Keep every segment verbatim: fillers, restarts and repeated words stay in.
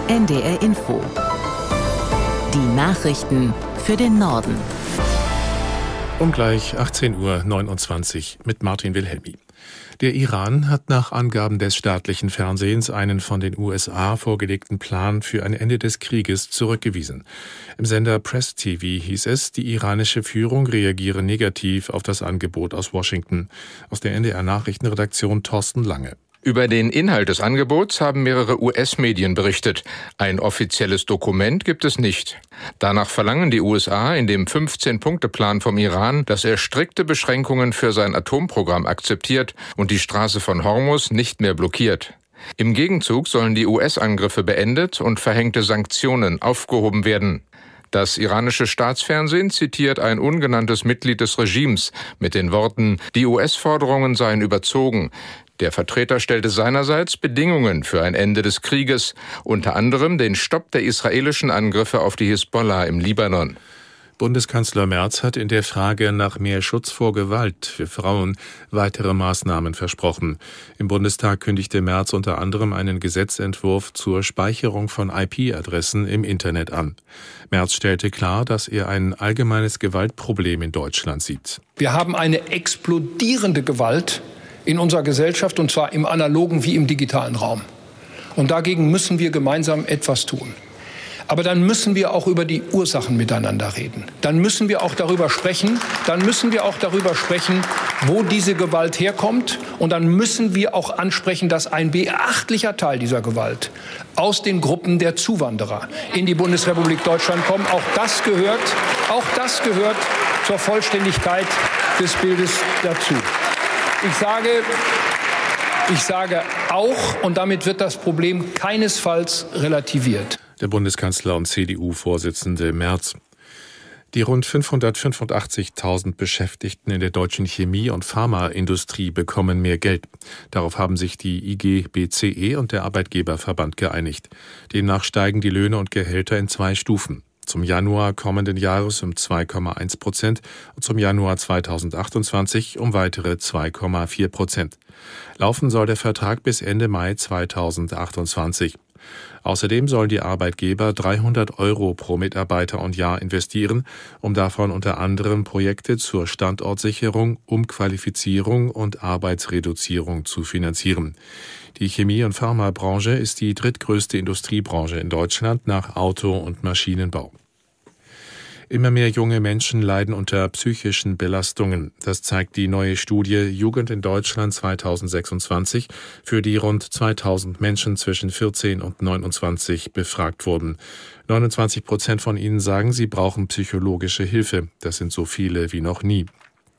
N D R Info. Die Nachrichten für den Norden. Um gleich achtzehn Uhr neunundzwanzig mit Martin Wilhelmi. Der Iran hat nach Angaben des staatlichen Fernsehens einen von den U S A vorgelegten Plan für ein Ende des Krieges zurückgewiesen. Im Sender Press T V hieß es, die iranische Führung reagiere negativ auf das Angebot aus Washington. Aus der N D R-Nachrichtenredaktion Thorsten Lange. Über den Inhalt des Angebots haben mehrere U S-Medien berichtet. Ein offizielles Dokument gibt es nicht. Danach verlangen die U S A in dem fünfzehn-Punkte-Plan vom Iran, dass er strikte Beschränkungen für sein Atomprogramm akzeptiert und die Straße von Hormuz nicht mehr blockiert. Im Gegenzug sollen die U S-Angriffe beendet und verhängte Sanktionen aufgehoben werden. Das iranische Staatsfernsehen zitiert ein ungenanntes Mitglied des Regimes mit den Worten, die U S-Forderungen seien überzogen. Der Vertreter stellte seinerseits Bedingungen für ein Ende des Krieges, unter anderem den Stopp der israelischen Angriffe auf die Hisbollah im Libanon. Bundeskanzler Merz hat in der Frage nach mehr Schutz vor Gewalt für Frauen weitere Maßnahmen versprochen. Im Bundestag kündigte Merz unter anderem einen Gesetzentwurf zur Speicherung von I P-Adressen im Internet an. Merz stellte klar, dass er ein allgemeines Gewaltproblem in Deutschland sieht. Wir haben eine explodierende Gewalt in unserer Gesellschaft, und zwar im analogen wie im digitalen Raum. Und dagegen müssen wir gemeinsam etwas tun. Aber dann müssen wir auch über die Ursachen miteinander reden. Dann müssen wir auch darüber sprechen, dann müssen wir auch darüber sprechen, wo diese Gewalt herkommt. Und dann müssen wir auch ansprechen, dass ein beachtlicher Teil dieser Gewalt aus den Gruppen der Zuwanderer in die Bundesrepublik Deutschland kommt. Auch das gehört, auch das gehört zur Vollständigkeit des Bildes dazu. Ich sage, ich sage auch, und damit wird das Problem keinesfalls relativiert. Der Bundeskanzler und C D U-Vorsitzende Merz. Die rund fünfhundertfünfundachtzigtausend Beschäftigten in der deutschen Chemie- und Pharmaindustrie bekommen mehr Geld. Darauf haben sich die I G B C E und der Arbeitgeberverband geeinigt. Demnach steigen die Löhne und Gehälter in zwei Stufen. Zum Januar kommenden Jahres um zwei Komma eins Prozent und zum Januar zweitausendachtundzwanzig um weitere zwei Komma vier Prozent. Laufen soll der Vertrag bis Ende Mai zweitausendachtundzwanzig. Außerdem sollen die Arbeitgeber dreihundert Euro pro Mitarbeiter und Jahr investieren, um davon unter anderem Projekte zur Standortsicherung, Umqualifizierung und Arbeitsreduzierung zu finanzieren. Die Chemie- und Pharmabranche ist die drittgrößte Industriebranche in Deutschland nach Auto- und Maschinenbau. Immer mehr junge Menschen leiden unter psychischen Belastungen. Das zeigt die neue Studie Jugend in Deutschland zweitausendsechsundzwanzig, für die rund zweitausend Menschen zwischen vierzehn und neunundzwanzig befragt wurden. neunundzwanzig Prozent von ihnen sagen, sie brauchen psychologische Hilfe. Das sind so viele wie noch nie.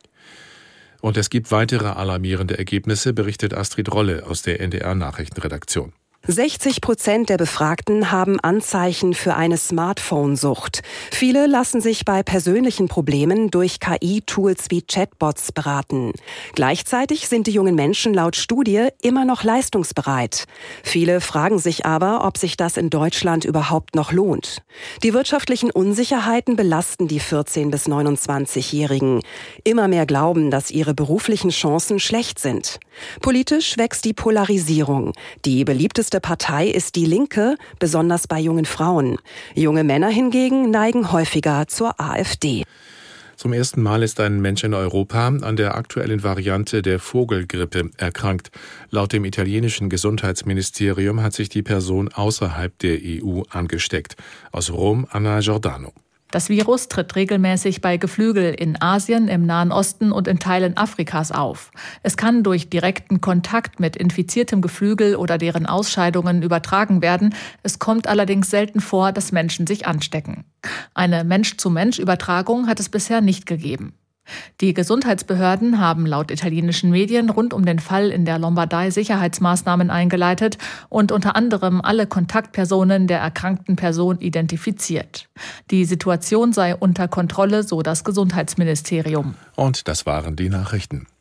Und es gibt weitere alarmierende Ergebnisse, berichtet Astrid Rolle aus der N D R-Nachrichtenredaktion. sechzig Prozent der Befragten haben Anzeichen für eine Smartphone-Sucht. Viele lassen sich bei persönlichen Problemen durch K I-Tools wie Chatbots beraten. Gleichzeitig sind die jungen Menschen laut Studie immer noch leistungsbereit. Viele fragen sich aber, ob sich das in Deutschland überhaupt noch lohnt. Die wirtschaftlichen Unsicherheiten belasten die vierzehn- bis neunundzwanzigjährigen. Immer mehr glauben, dass ihre beruflichen Chancen schlecht sind. Politisch wächst die Polarisierung. Die beliebteste Partei ist die Linke, besonders bei jungen Frauen. Junge Männer hingegen neigen häufiger zur AfD. Zum ersten Mal ist ein Mensch in Europa an der aktuellen Variante der Vogelgrippe erkrankt. Laut dem italienischen Gesundheitsministerium hat sich die Person außerhalb der E U angesteckt. Aus Rom, Anna Giordano. Das Virus tritt regelmäßig bei Geflügel in Asien, im Nahen Osten und in Teilen Afrikas auf. Es kann durch direkten Kontakt mit infiziertem Geflügel oder deren Ausscheidungen übertragen werden. Es kommt allerdings selten vor, dass Menschen sich anstecken. Eine Mensch-zu-Mensch-Übertragung hat es bisher nicht gegeben. Die Gesundheitsbehörden haben laut italienischen Medien rund um den Fall in der Lombardei Sicherheitsmaßnahmen eingeleitet und unter anderem alle Kontaktpersonen der erkrankten Person identifiziert. Die Situation sei unter Kontrolle, so das Gesundheitsministerium. Und das waren die Nachrichten.